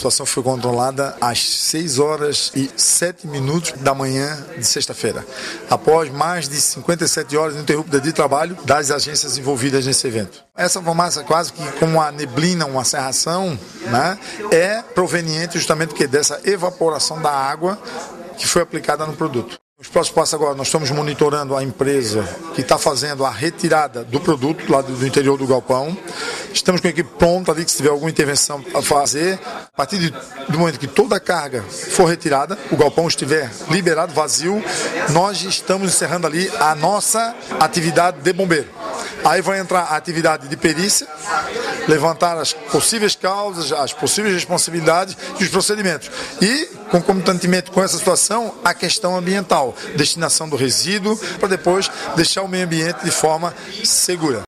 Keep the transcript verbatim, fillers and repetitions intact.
situação foi controlada às seis horas e sete minutos da manhã de sexta-feira, após mais de cinquenta e sete horas ininterruptas de trabalho das agências envolvidas nesse evento. Essa fumaça, quase que como uma neblina, uma cerração, né, é proveniente justamente porque dessa evaporação da água que foi aplicada no produto. Os próximos passos agora, nós estamos monitorando a empresa que está fazendo a retirada do produto lá do interior do galpão. Estamos com a equipe pronta ali, que se tiver alguma intervenção a fazer. A partir de, do momento que toda a carga for retirada, o galpão estiver liberado, vazio, nós estamos encerrando ali a nossa atividade de bombeiro. Aí vai entrar a atividade de perícia, levantar as possíveis causas, as possíveis responsabilidades e os procedimentos. E, concomitantemente com essa situação, a questão ambiental, destinação do resíduo, para depois deixar o meio ambiente de forma segura.